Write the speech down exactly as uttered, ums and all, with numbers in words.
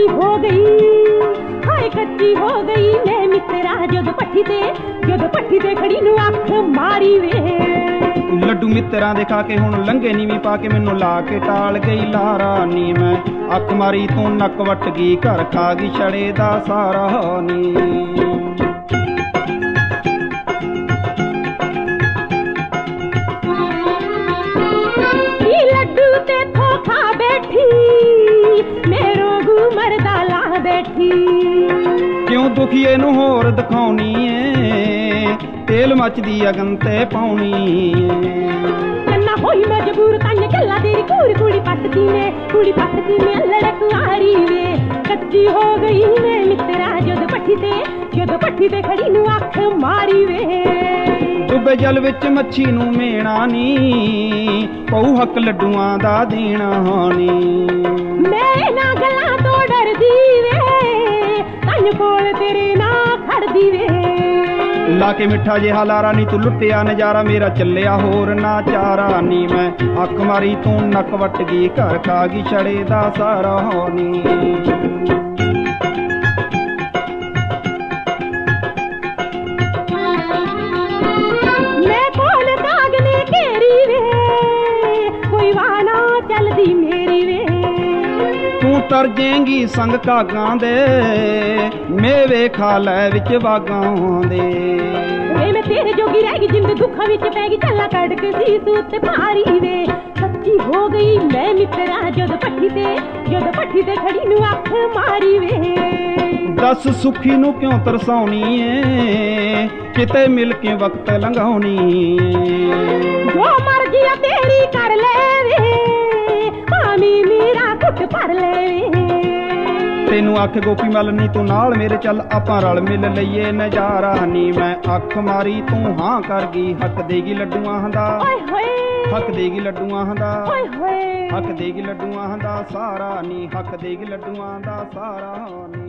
कच्ची हो गई, हाय कच्ची हो गई मैं मित्रा जद पट्ठी ते जद पट्ठी ते खड़ी नू अख मारी वे। ਲੱਡੂ ਮਿੱਤਰਾਂ ਦੇ ਖਾ ਕੇ ਹੁਣ ਲੰਘੇ ਨੀਵੀਂ ਪਾ ਕੇ ਮੈਨੂੰ ਲਾ ਕੇ ਟਾਲ ਗਈ ਲਾਰਾ ਨੀ ਮੈਂ ਅੱਖ ਮਾਰੀ ਤੂੰ ਨੱਕ ਵੱਟ ਗਈ ਘਰ ਖਾ ਗਈ ਛੜੇ ਦਾ ਸਾਰਾ ਨੀ। ਲੱਡੂ ਤੇ ਖਾ ਬੈਠੀ मेरो गू मरदा ला बैठी। क्यों दुखिए नू होर दिखाउनी ए तेल मचदी अगन ते पाउनी कन्ना होई मजबूर ताइए गल्ला तेरी कूड़ कुड़ी पटदी ने कुड़ी पटदी ने लड़कुआरी वे। कच्ची हो गई मैं मित्रा जद पट्ठी ते जद पट्ठी ते खड़ी नू अख मारी वे। डुबे जल विच मच्छी नू मेणा नी पऊ हक लड्डूआं दा देना नी। मैं ना गल्लां तो डरदी वे तन कोल तेरे ना खड़दी वे। लाके मिठा जिहा लारा नी तू लुटिया नजारा मेरा चलिया होर ना चारा नी मैं अख मारी तू नक वट गई घर खा गई छड़े दा सारा नी। तर जाएंगी संग कागां दे मेवे खा लै विच बागां दे। मैं तेरे जोगी रह गई जिंद दुखा विच पै गई चला कड़क सी सूत भारी वे। सच्ची हो गई मैं मित्रा जद पट्ठी ते जद पट्ठी ते खड़ी नू अख मारी वे। दस सुखी नू क्यों तरसाउनी ए किते मिल के वक्त लंघाउनी जो मर्जी तेरी कर ले वे पानी मेरा घुट भर ले। तेनू आख गोपी मल नी तू नाल मेरे चल आपां रल मिल लईए नजारा नी मैं अख मारी तू हां कर गई हक देगी लड्डूआं दा हक देगी लड्डूआं दा हक देगी लड्डूआं दा सारा नी हक देगी लड्डूआं दा सारा नी।